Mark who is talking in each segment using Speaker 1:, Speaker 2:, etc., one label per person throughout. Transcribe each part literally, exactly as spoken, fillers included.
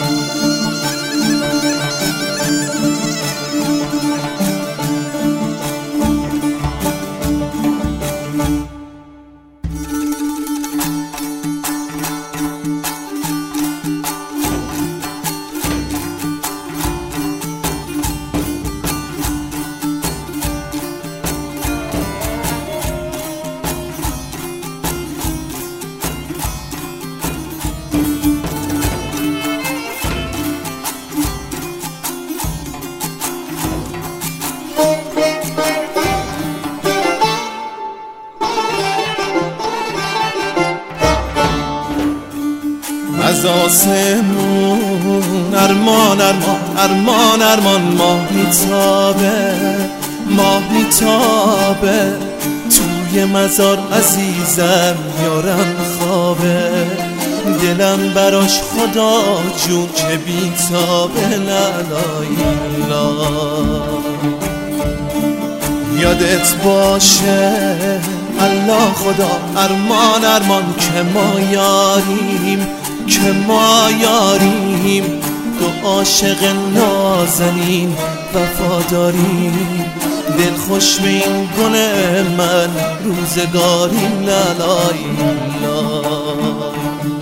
Speaker 1: از آسمون ارمان ارمان ارمان ارمان ماه میتابه ماه میتابه توی مزار عزیزم یارم خوابه دلم براش خدا جون که بیتابه لالای لا یادت باشه الله خدا ارمان ارمان که ما یاریم که ما یاریم دو عاشق نازنین وفاداریم دل خوش به این گل من روزگاریم لالای لای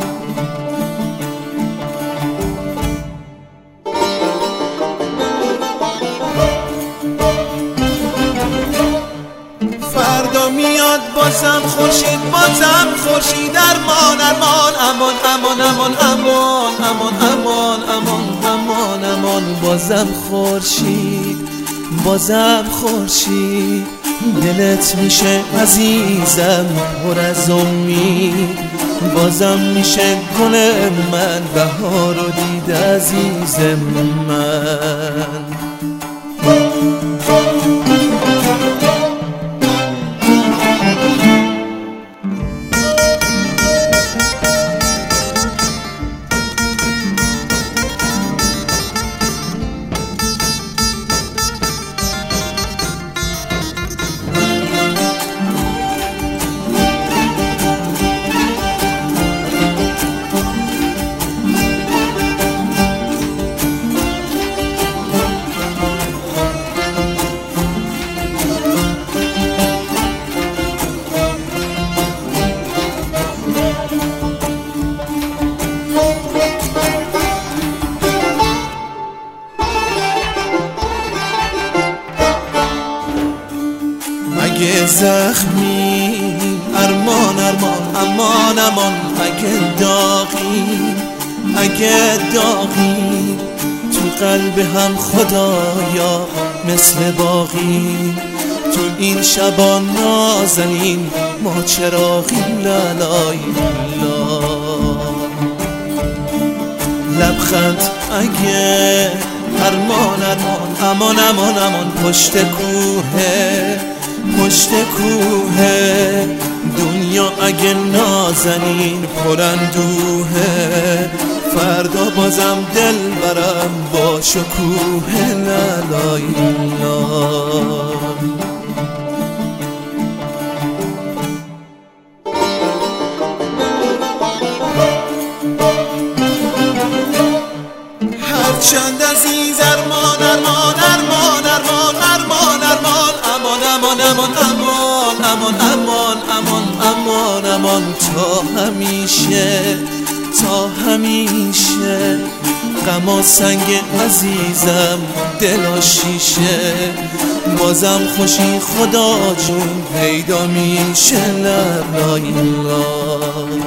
Speaker 1: فردا میاد بازم خورشید بازم خورشید ارمان ارمان امان امان امان امان امان امان امان امان امان بازم خورشید بازم خورشید دلت میشه عزیزم پر از امید بازم میشه گل من بهار و دید عزیز من اگه زخمی ارمان ارمان امان امان اگه داغی اگه داغی تو قلب هم خدایا مثل باقی تو این شبا نازنین ما چراغی لالای لا لبخند اگه ارمان ارمان امان امان امان پشت کوه پشت کوه دنیا اگه نازنین پراندوه فردا بازم دل برم با شکوه لالای لا هرچند عزیز ارمان ارمان ارمان ارمان ارمان ارمان امان امان امان امان امان امان امان امان امان تا همیشه تا همیشه غم و سنگ عزیزم دل شیشه بازم خوشی خدا جون پیدا میشه لالای لا